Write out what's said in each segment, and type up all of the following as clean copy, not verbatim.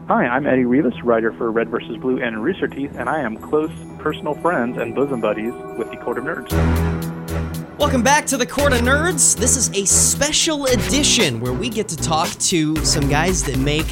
Hi, I'm Eddie Rivas, writer for Red vs. Blue and Rooster Teeth, and I am close personal friends and bosom buddies with the Court of Nerds. Welcome back to the Court of Nerds. This is a special edition where we get to talk to some guys that make,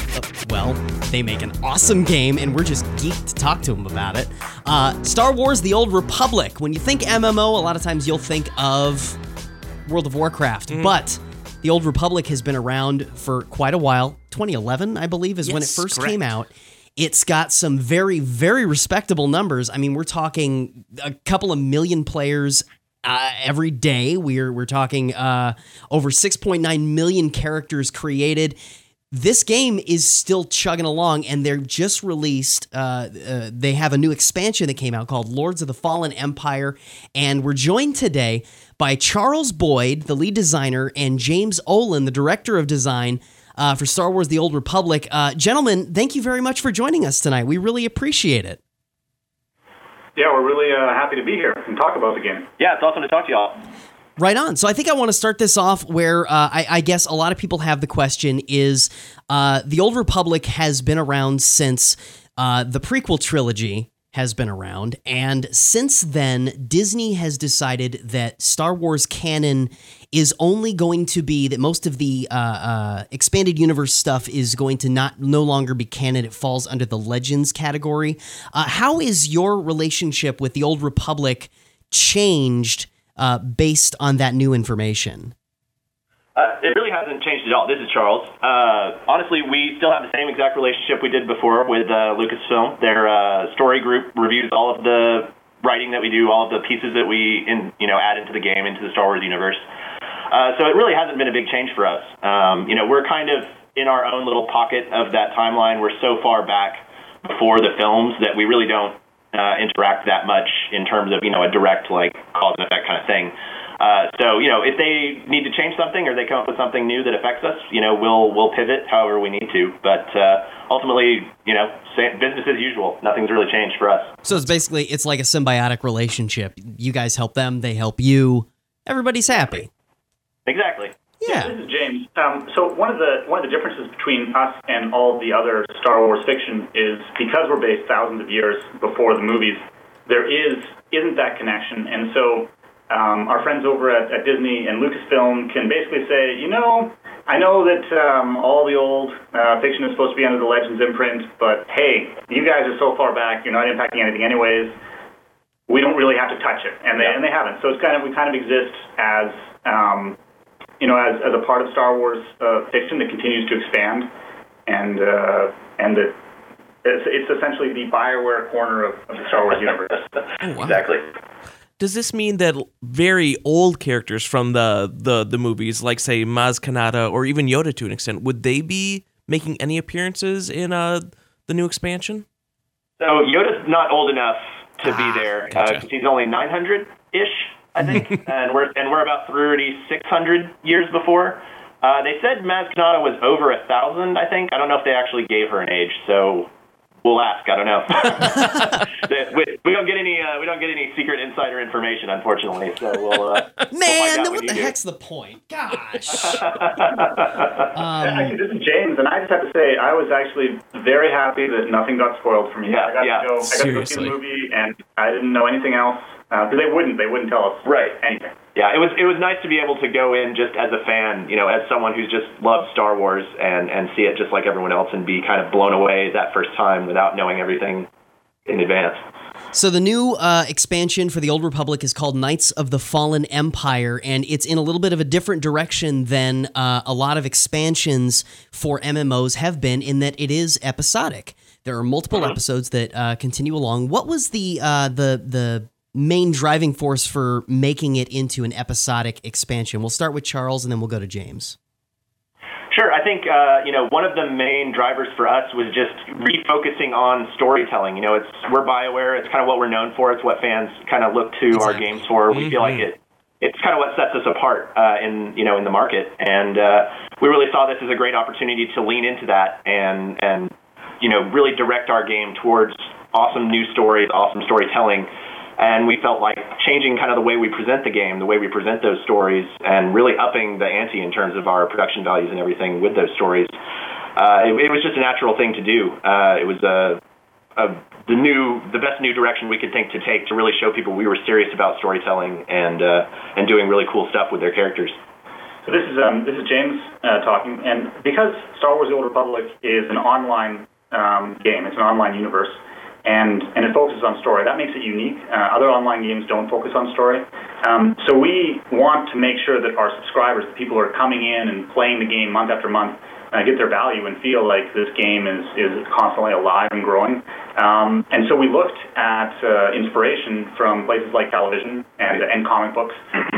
they make an awesome game, and we're just geeked to talk to them about it. Star Wars: The Old Republic. When you think MMO, a lot of times you'll think of World of Warcraft, but The Old Republic has been around for quite a while. 2011, I believe, is when it first came out. It's got some very, very respectable numbers. I mean, we're talking a couple of million players every day. We're talking over 6.9 million characters created. This game is still chugging along, and they're just released. They have a new expansion that came out called Lords of the Fallen Empire, and we're joined today by Charles Boyd, the lead designer, and James Olin, the director of design for Star Wars: The Old Republic. Gentlemen, thank you very much for joining us tonight. We really appreciate it. Yeah, we're really happy to be here and talk about the game. Yeah, it's awesome to talk to y'all. Right on. So I think I want to start this off where I guess a lot of people have the question is, The Old Republic has been around since the prequel trilogy has been around, and since then, Disney has decided that Star Wars canon is only going to be, that most of the expanded universe stuff is going to no longer be canon. It falls under the Legends category. How is your relationship with The Old Republic changed based on that new information? It really hasn't changed at all. This is Charles. Honestly, we still have the same exact relationship we did before with Lucasfilm. Their story group reviews all of the writing that we do, all of the pieces that we add into the game, into the Star Wars universe. So it really hasn't been a big change for us. We're kind of in our own little pocket of that timeline. We're so far back before the films that we really don't interact that much in terms of, a direct, cause and effect kind of thing. So, if they need to change something or they come up with something new that affects us, we'll pivot however we need to. But ultimately, business as usual. Nothing's really changed for us. So it's like a symbiotic relationship. You guys help them, they help you. Everybody's happy. Exactly. Yeah. This is James. So one of the differences between us and all the other Star Wars fiction is because we're based thousands of years before the movies, there isn't that connection, and so our friends over at Disney and Lucasfilm can basically say, I know that all the old fiction is supposed to be under the Legends imprint, but hey, you guys are so far back, you're not impacting anything anyways. We don't really have to touch it, and they haven't. So we kind of exist as as a part of Star Wars fiction that continues to expand, and that it's essentially the BioWare corner of the Star Wars universe. Oh, wow. Exactly. Does this mean that very old characters from the movies, like, say, Maz Kanata or even Yoda to an extent, would they be making any appearances in the new expansion? So Yoda's not old enough to be there. Gotcha. He's only 900-ish, I think, and we're about 3,600 years before. They said Maz Kanata was over 1,000, I think. I don't know if they actually gave her an age, so we'll ask. I don't know. we don't get any secret insider information, unfortunately. So we'll Man, find out what the you do. heck's the point? Gosh. Actually, this is James, and I just have to say, I was actually very happy that nothing got spoiled for me. Yeah, I got to go see seriously. the movie, and I didn't know anything else. Because they wouldn't tell us anything. Yeah, it was nice to be able to go in just as a fan, as someone who's just loved Star Wars and see it just like everyone else and be kind of blown away that first time without knowing everything in advance. So the new expansion for the Old Republic is called Knights of the Fallen Empire, and it's in a little bit of a different direction than a lot of expansions for MMOs have been, in that it is episodic. There are multiple episodes that continue along. What was the main driving force for making it into an episodic expansion? We'll start with Charles, and then we'll go to James. Sure. I think, one of the main drivers for us was just refocusing on storytelling. We're BioWare. It's kind of what we're known for. It's what fans kind of look to our games for. We feel like it's kind of what sets us apart in the market. And we really saw this as a great opportunity to lean into that and really direct our game towards awesome new stories, awesome storytelling. And we felt like changing kind of the way we present the game, the way we present those stories, and really upping the ante in terms of our production values and everything with those stories it was just a natural thing to do. It was the best new direction we could think to take to really show people we were serious about storytelling and doing really cool stuff with their characters. So this is James talking, and because Star Wars: The Old Republic is an online game, it's an online universe, and it focuses on story. That makes it unique. Other online games don't focus on story. So we want to make sure that our subscribers, the people who are coming in and playing the game month after month, get their value and feel like this game is constantly alive and growing. And so we looked at inspiration from places like television and comic books,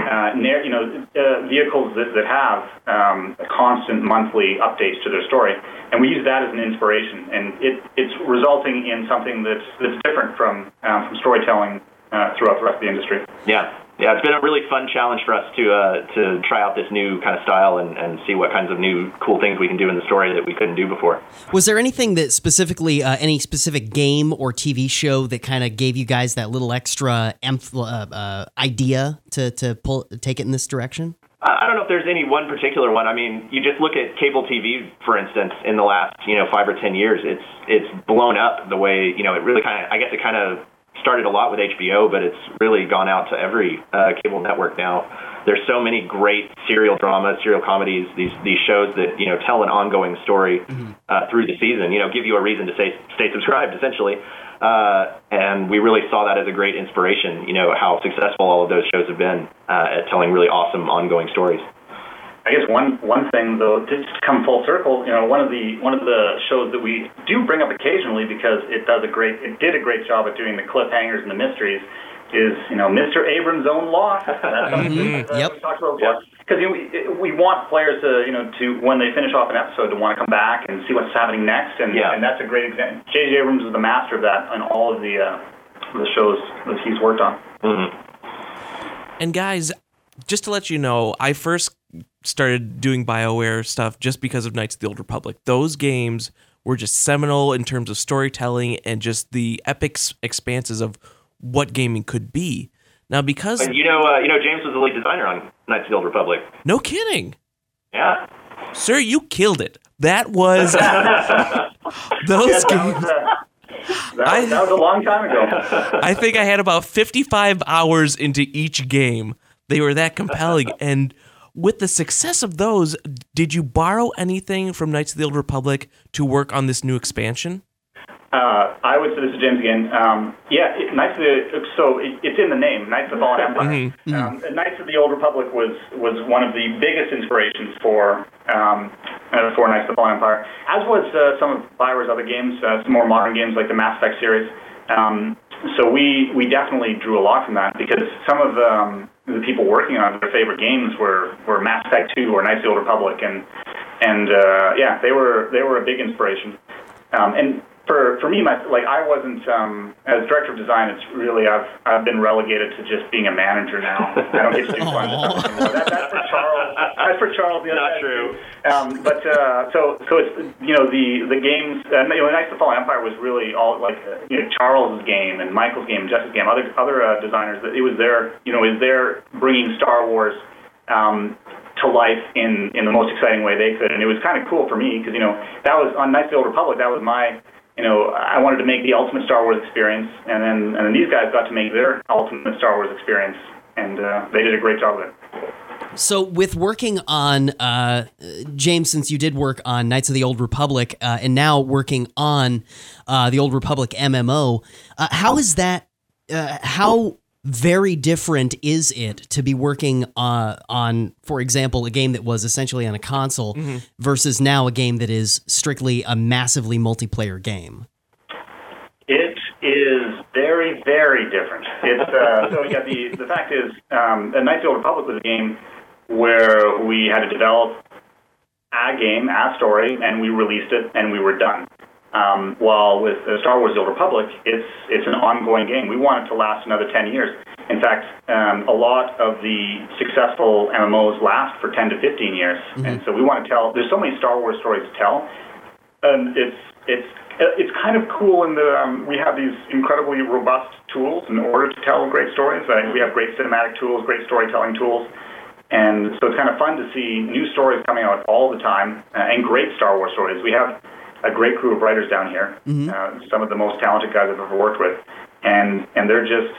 vehicles that have constant monthly updates to their story, and we use that as an inspiration, and it's resulting in something that's different from storytelling throughout the rest of the industry. Yeah, it's been a really fun challenge for us to try out this new kind of style and see what kinds of new cool things we can do in the story that we couldn't do before. Was there anything that specifically, any specific game or TV show that kind of gave you guys that little extra idea to take it in this direction? I don't know if there's any one particular one. I mean, you just look at cable TV, for instance, in the last 5 or 10 years. It's blown up the way it really kind of started a lot with HBO, but it's really gone out to every cable network now. There's so many great serial dramas, serial comedies, these shows that tell an ongoing story through the season. Give you a reason to stay subscribed, essentially. And we really saw that as a great inspiration. How successful all of those shows have been at telling really awesome ongoing stories. I guess one thing though, to come full circle, one of the shows that we do bring up occasionally because it did a great job at doing the cliffhangers and the mysteries is Mr. Abrams' Own Lost. That's something Yep. we talked about before. Because we want players to when they finish off an episode to want to come back and see what's happening next, and that's a great example. J.J. Abrams is the master of that on all of the shows that he's worked on. And guys, just to let you know, I first started doing BioWare stuff just because of Knights of the Old Republic. Those games were just seminal in terms of storytelling and just the epic expanses of what gaming could be. Now, because James was the lead designer on Knights of the Old Republic. No kidding. Yeah. Sir, you killed it. That was those games. That was a long time ago. I think I had about 55 hours into each game. They were that compelling. And with the success of those, did you borrow anything from Knights of the Old Republic to work on this new expansion? I would say, this is James again. It's in the name, Knights of the Fallen Empire. Knights of the Old Republic was one of the biggest inspirations for Knights of the Fallen Empire, as was some of BioWare's other games, some more modern games like the Mass Effect series. So we definitely drew a lot from that because some of the people working on their favorite games were Mass Effect 2 or Knights of the Old Republic, and they were a big inspiration. And for me, I wasn't as director of design. It's really I've been relegated to just being a manager now. I don't get to do fun stuff anymore. That's for Charles. That's for Charles. Not true. So it's the games. Knights of the Fallen Empire was really all Charles's game and Michael's game, and Jess's game. Other designers. It was their bringing Star Wars to life in the most exciting way they could, and it was kind of cool for me because that was on Knights of the Old Republic. That was my I wanted to make the ultimate Star Wars experience, and then these guys got to make their ultimate Star Wars experience, and they did a great job with it. So with working on, James, since you did work on Knights of the Old Republic, and now working on the Old Republic MMO, how is that, how very different is it to be working on, for example, a game that was essentially on a console versus now a game that is strictly a massively multiplayer game? It is very, very different. It's the fact is, Knights of the Old Republic was a game where we had to develop a game, a story, and we released it, and we were done. While with Star Wars: The Old Republic, it's an ongoing game. We want it to last another 10 years. In fact, a lot of the successful MMOs last for 10 to 15 years, and so we want to tell. There's so many Star Wars stories to tell, and it's kind of cool in the we have these incredibly robust tools in order to tell great stories. We have great cinematic tools, great storytelling tools. And so it's kind of fun to see new stories coming out all the time, and great Star Wars stories. We have a great crew of writers down here, some of the most talented guys I've ever worked with, and they're just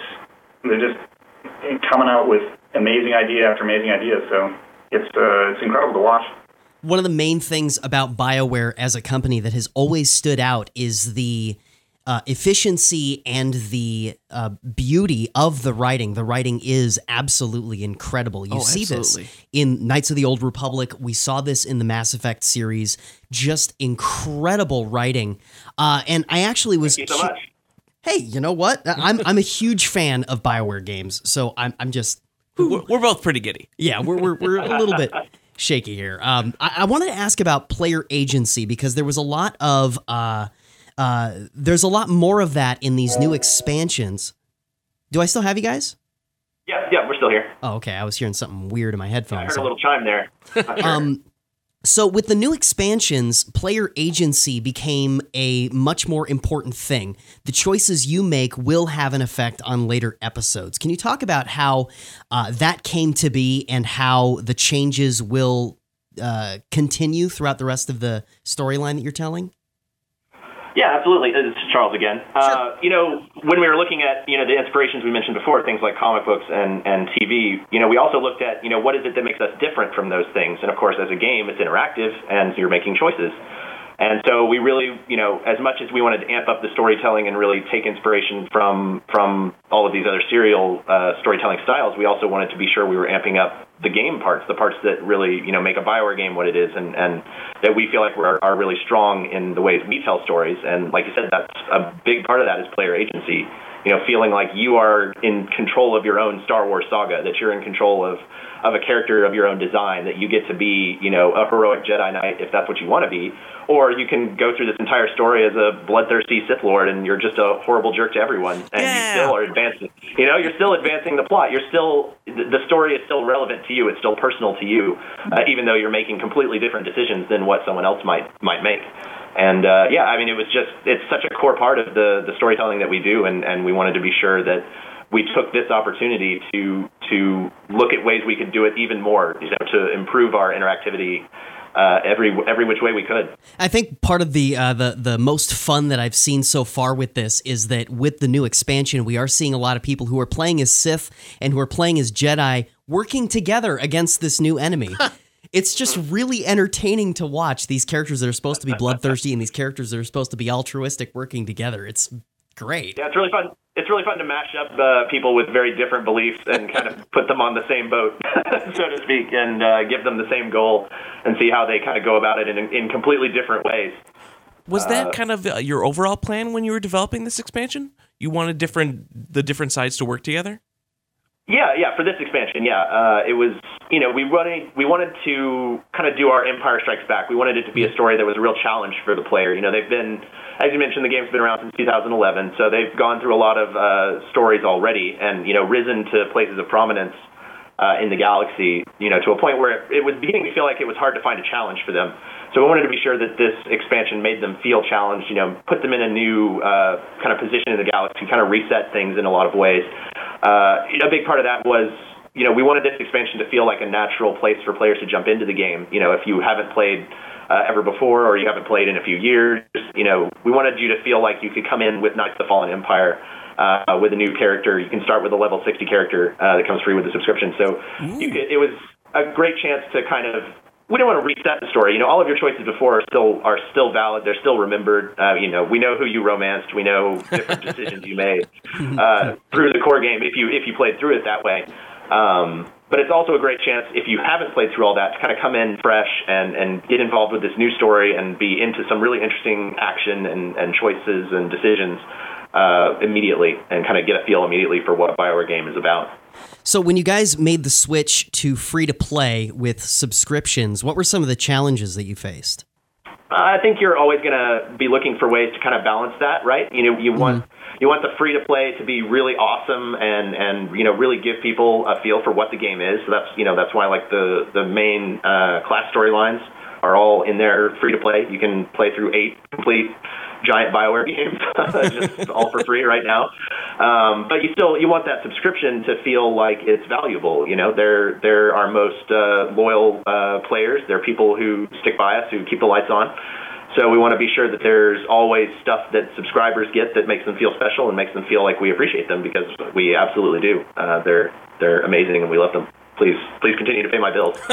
coming out with amazing idea after amazing idea. So it's incredible to watch. One of the main things about BioWare as a company that has always stood out is the efficiency and the beauty of the writing. The writing is absolutely incredible. You see this in Knights of the Old Republic. We saw this in the Mass Effect series. Just incredible writing. And I actually was... Thank you so much. Hey, you know what? I'm a huge fan of BioWare games, so I'm just... We're both pretty giddy. Yeah, we're a little bit shaky here. I wanted to ask about player agency, because there was a lot of... there's a lot more of that in these new expansions. Do I still have you guys? Yeah, we're still here. Oh, okay. I was hearing something weird in my headphones. I heard a little chime there. Not sure. So with the new expansions, player agency became a much more important thing. The choices you make will have an effect on later episodes. Can you talk about how that came to be and how the changes will continue throughout the rest of the storyline that you're telling? Yeah, absolutely. This is Charles again. Sure. When we were looking at, the inspirations we mentioned before, things like comic books and TV, we also looked at, what is it that makes us different from those things? And of course, as a game, it's interactive and you're making choices. And so we really, as much as we wanted to amp up the storytelling and really take inspiration from all of these other serial storytelling styles, we also wanted to be sure we were amping up the game parts, the parts that really, make a BioWare game what it is, and that we feel like are really strong in the ways we tell stories. And like you said, that's a big part of that is player agency. Feeling like you are in control of your own Star Wars saga, that you're in control of a character of your own design, that you get to be, a heroic Jedi Knight if that's what you want to be, or you can go through this entire story as a bloodthirsty Sith Lord and you're just a horrible jerk to everyone, and you still are advancing. You're still advancing the plot. The story is still relevant to you. It's still personal to you, even though you're making completely different decisions than what someone else might make. And it's such a core part of the storytelling that we do, and we wanted to be sure that we took this opportunity to look at ways we could do it even more, to improve our interactivity every which way we could. I think part of the most fun that I've seen so far with this is that with the new expansion, we are seeing a lot of people who are playing as Sith and who are playing as Jedi working together against this new enemy. It's just really entertaining to watch these characters that are supposed to be bloodthirsty and these characters that are supposed to be altruistic working together. It's great. Yeah, it's really fun. It's really fun to mash up people with very different beliefs and kind of put them on the same boat, so to speak, and give them the same goal and see how they kind of go about it in completely different ways. Was that kind of your overall plan when you were developing this expansion? You wanted the different sides to work together? Yeah, for this expansion, it was, we wanted to kind of do our Empire Strikes Back. We wanted it to be a story that was a real challenge for the player. They've been, as you mentioned, the game's been around since 2011, so they've gone through a lot of stories already and, risen to places of prominence in the galaxy, to a point where it was beginning to feel like it was hard to find a challenge for them. So we wanted to be sure that this expansion made them feel challenged, put them in a new kind of position in the galaxy, kind of reset things in a lot of ways. A big part of that was, we wanted this expansion to feel like a natural place for players to jump into the game. If you haven't played ever before or you haven't played in a few years, we wanted you to feel like you could come in with Knights of the Fallen Empire with a new character. You can start with a level 60 character that comes free with the subscription. So it was a great chance to kind of, we don't want to reset the story. All of your choices before are still valid. They're still remembered. We know who you romanced. We know different decisions you made through the core game if you played through it that way. But it's also a great chance, if you haven't played through all that, to kind of come in fresh and get involved with this new story and be into some really interesting action and choices and decisions immediately, and kind of get a feel immediately for what a BioWare game is about. So when you guys made the switch to free-to-play with subscriptions, what were some of the challenges that you faced? I think you're always going to be looking for ways to kind of balance that, right? You want the free-to-play to be really awesome and really give people a feel for what the game is. So that's why like the main class storylines are all in there free-to-play. You can play through 8 complete giant BioWare games, just all for free right now. But you want that subscription to feel like it's valuable. They're our most loyal players. They're people who stick by us, who keep the lights on. So we want to be sure that there's always stuff that subscribers get that makes them feel special and makes them feel like we appreciate them, because we absolutely do. They're amazing and we love them. Please continue to pay my bills.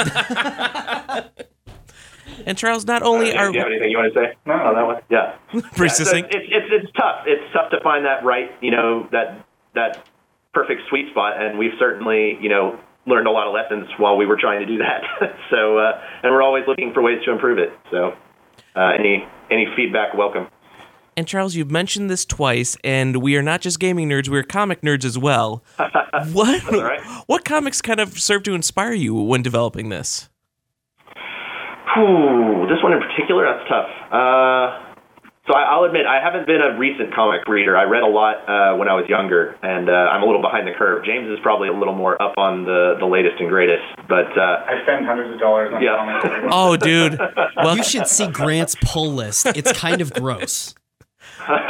And Charles, not only are... Do you have anything you want to say on that one? Yeah. Pretty succinct. So it's tough. It's tough to find that right, that perfect sweet spot, and we've certainly, learned a lot of lessons while we were trying to do that. So, and we're always looking for ways to improve it. So, any feedback, welcome. And Charles, you've mentioned this twice, and we are not just gaming nerds, we're comic nerds as well. What comics kind of served to inspire you when developing this? This one in particular, that's tough. So I'll admit, I haven't been a recent comic reader. I read a lot when I was younger, and I'm a little behind the curve. James is probably a little more up on the latest and greatest, but... I spend hundreds of dollars on comics. Oh, dude. Well, you should see Grant's pull list. It's kind of gross. But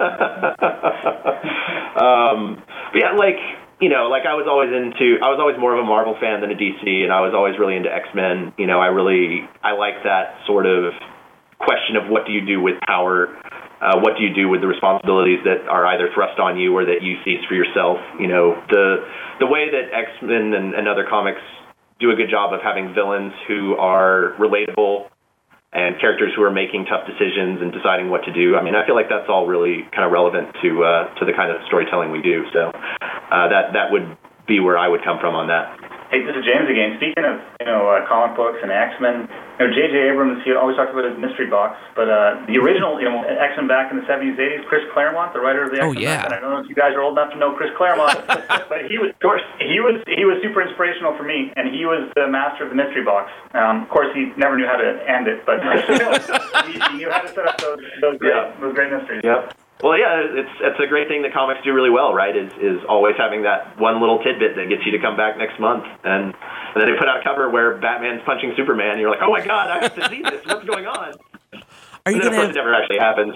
yeah, I was always more of a Marvel fan than a DC, and I was always really into X-Men. I like that sort of question of what do you do with power, what do you do with the responsibilities that are either thrust on you or that you seize for yourself. The way that X-Men and other comics do a good job of having villains who are relatable and characters who are making tough decisions and deciding what to do. I mean, I feel like that's all really kind of relevant to the kind of storytelling we do. So that would be where I would come from on that. Hey, this is James again. Speaking of comic books and X-Men, J.J. Abrams, he always talks about his mystery box, but the original X-Men back in the 70s, 80s, Chris Claremont, the writer of the X-Men. Oh yeah. And I don't know if you guys are old enough to know Chris Claremont, but he was super inspirational for me, and he was the master of the mystery box. Of course, he never knew how to end it, but he knew how to set up those great mysteries. Yep. Well, yeah, it's a great thing that comics do really well, right? Is always having that one little tidbit that gets you to come back next month, and then they put out a cover where Batman's punching Superman, and you're like, oh my God, I have to see this. What's going on? Are you going to? It never actually happens,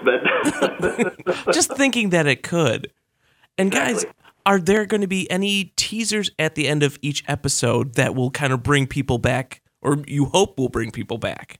but just thinking that it could. And guys, are there going to be any teasers at the end of each episode that will kind of bring people back, or you hope will bring people back?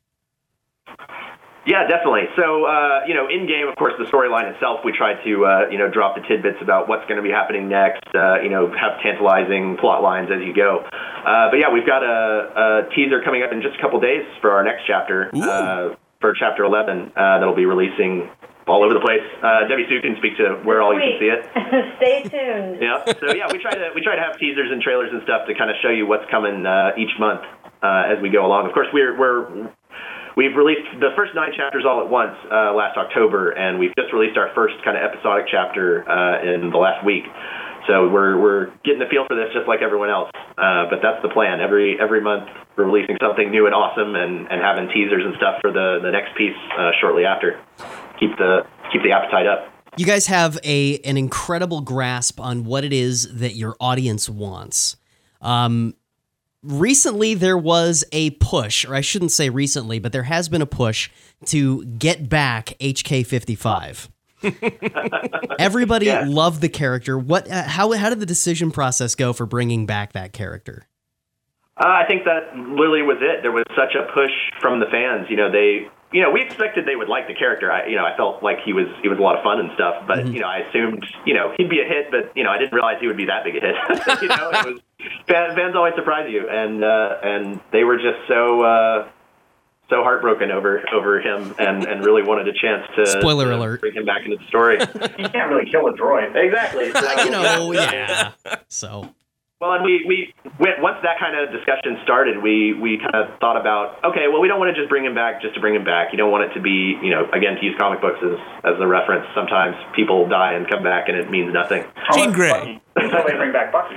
Yeah, definitely. So, in game, of course, the storyline itself, we try to, drop the tidbits about what's going to be happening next, have tantalizing plot lines as you go. But yeah, we've got a teaser coming up in just a couple days for our next chapter, for Chapter 11, that'll be releasing all over the place. Debbie Sue can speak to where all you can see it. Stay tuned. Yeah. So yeah, we try to have teasers and trailers and stuff to kind of show you what's coming each month as we go along. Of course, we've released the first 9 chapters all at once last October, and we've just released our first kind of episodic chapter in the last week. So we're getting the feel for this just like everyone else. But that's the plan. Every month we're releasing something new and awesome, and having teasers and stuff for the next piece shortly after. Keep the appetite up. You guys have an incredible grasp on what it is that your audience wants. Recently, there was a push, or I shouldn't say recently, but there has been a push to get back HK55. Everybody loved the character. How did the decision process go for bringing back that character? I think that literally was it. There was such a push from the fans. We expected they would like the character. I felt like he was a lot of fun and stuff, but I assumed he'd be a hit, but I didn't realize he would be that big a hit. It was fans always surprise you, and they were just so heartbroken over him, and really wanted a chance to spoiler alert, bring him back into the story. You can't really kill a droid. Exactly. So, yeah. So. Well, and we once that kind of discussion started, we kind of thought about, okay, well, we don't want to just bring him back just to bring him back. You don't want it to be, again, to use comic books as a reference. Sometimes people die and come back, and it means nothing. Jean Grey. Until they bring back Bucky.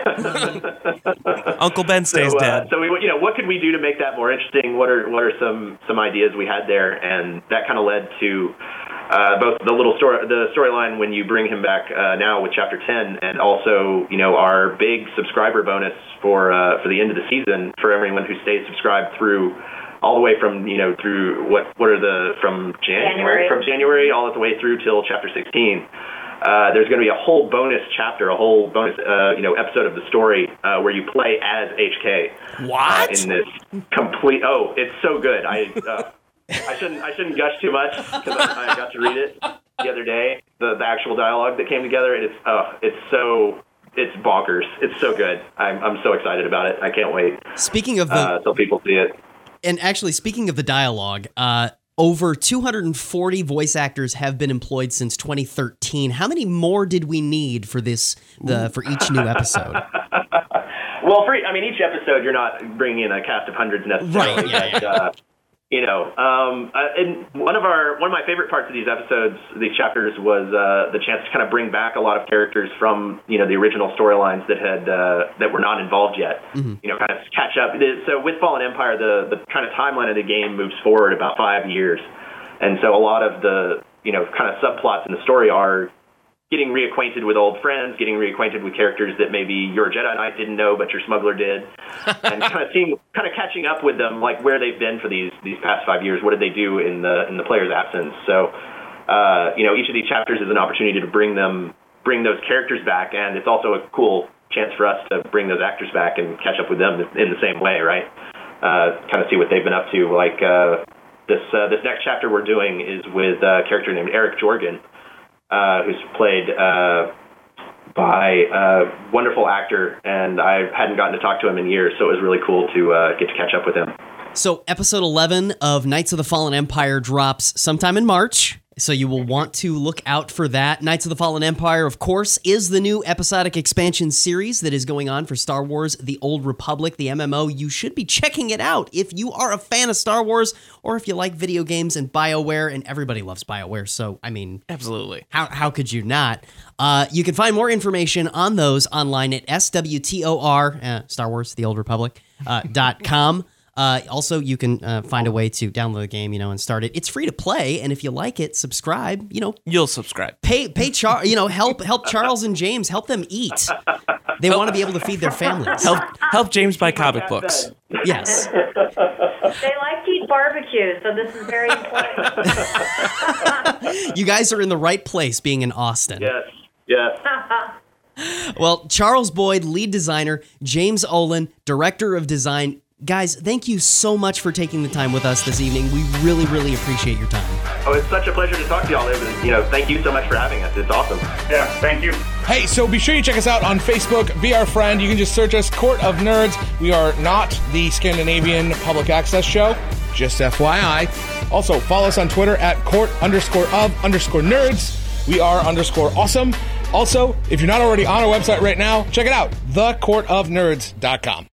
Uncle Ben stays dead. So what could we do to make that more interesting? What are some ideas we had there, and that kind of led to. Both the storyline when you bring him back now with Chapter 10, and also our big subscriber bonus for the end of the season for everyone who stays subscribed through all the way from from January all the way through till Chapter 16. there's going to be a whole bonus chapter, a whole bonus episode of the story where you play as HK. What? In this complete. Oh, it's so good. I shouldn't gush too much because I got to read it the other day. The actual dialogue that came together. It's bonkers. It's so good. I'm so excited about it. I can't wait. Speaking of so people see it. And actually, speaking of the dialogue, over 240 voice actors have been employed since 2013. How many more did we need for for each new episode? Well, each episode you're not bringing in a cast of hundreds necessarily. Right. Yeah. And one of my favorite parts of these episodes, these chapters, was the chance to kind of bring back a lot of characters from the original storylines that were not involved yet. Mm-hmm. Kind of catch up. So with Fallen Empire, the kind of timeline of the game moves forward about 5 years, and so a lot of the kind of subplots in the story are getting reacquainted with old friends, getting reacquainted with characters that maybe your Jedi Knight didn't know, but your smuggler did, and kind of catching up with them, like where they've been for these past 5 years. What did they do in the player's absence? So, each of these chapters is an opportunity to bring those characters back, and it's also a cool chance for us to bring those actors back and catch up with them in the same way, right? Kind of see what they've been up to. Like this next chapter we're doing is with a character named Eric Jorgen, who's played by a wonderful actor, and I hadn't gotten to talk to him in years, so it was really cool to get to catch up with him. So episode 11 of Knights of the Fallen Empire drops sometime in March, so you will want to look out for that. Knights of the Fallen Empire, of course, is the new episodic expansion series that is going on for Star Wars: The Old Republic, the MMO. You should be checking it out if you are a fan of Star Wars, or if you like video games and BioWare, and everybody loves BioWare, so, I mean... Absolutely. How could you not? You can find more information on those online at SWTOR, Star Wars: The Old Republic, .com. Also, you can find a way to download the game, and start it. It's free to play, and if you like it, subscribe. You'll subscribe. Pay help Charles and James, help them eat. They want to be able to feed their families. Help James buy comic books. Yes. They like to eat barbecue, so this is very important. You guys are in the right place, being in Austin. Yes. Well, Charles Boyd, lead designer, James Olin, director of design. Guys, thank you so much for taking the time with us this evening. We really, really appreciate your time. Oh, it's such a pleasure to talk to y'all. Thank you so much for having us. It's awesome. Yeah, thank you. Hey, so be sure you check us out on Facebook. Be our friend. You can just search us, Court of Nerds. We are not the Scandinavian public access show. Just FYI. Also, follow us on Twitter at court_of_nerds. We are _awesome. Also, if you're not already on our website right now, check it out, thecourtofnerds.com.